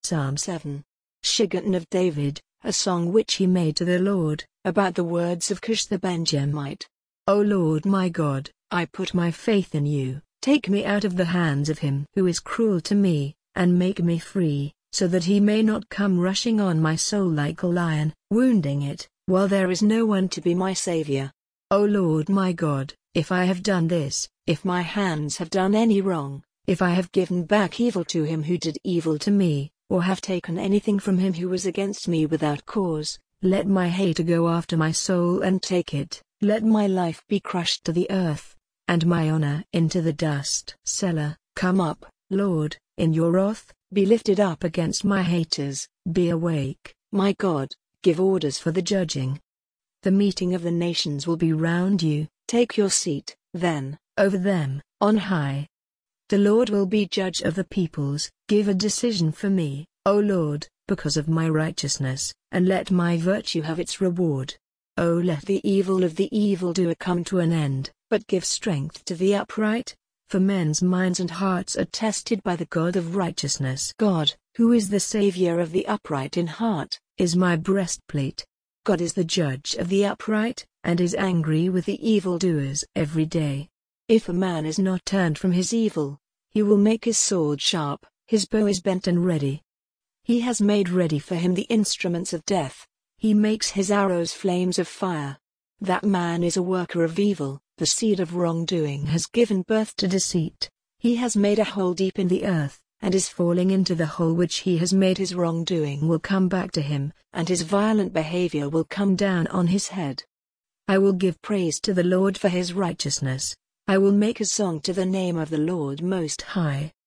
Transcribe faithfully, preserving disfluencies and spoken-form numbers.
Psalm seven. Shiggun of David, a song which he made to the Lord, about the words of Cush the Benjamite. O Lord my God, I put my faith in you. Take me out of the hands of him who is cruel to me, and make me free, so that he may not come rushing on my soul like a lion, wounding it, while there is no one to be my Savior. O Lord my God, if I have done this, if my hands have done any wrong, if I have given back evil to him who did evil to me, or have taken anything from him who was against me without cause, let my hater go after my soul and take it, let my life be crushed to the earth, and my honor into the dust. Selah. Come up, Lord, in your wrath, be lifted up against my haters, be awake, my God, give orders for the judging. The meeting of the nations will be round you, take your seat, then, over them, on high. The Lord will be judge of the peoples, give a decision for me, O Lord, because of my righteousness, and let my virtue have its reward. O let the evil of the evildoer come to an end, but give strength to the upright, for men's minds and hearts are tested by the God of righteousness. God, who is the Savior of the upright in heart, is my breastplate. God is the judge of the upright, and is angry with the evildoers every day. If a man is not turned from his evil, he will make his sword sharp, his bow is bent and ready. He has made ready for him the instruments of death, he makes his arrows flames of fire. That man is a worker of evil, the seed of wrongdoing has given birth to deceit. He has made a hole deep in the earth, and is falling into the hole which he has made. His wrongdoing will come back to him, and his violent behavior will come down on his head. I will give praise to the Lord for his righteousness. I will make a song to the name of the Lord Most High.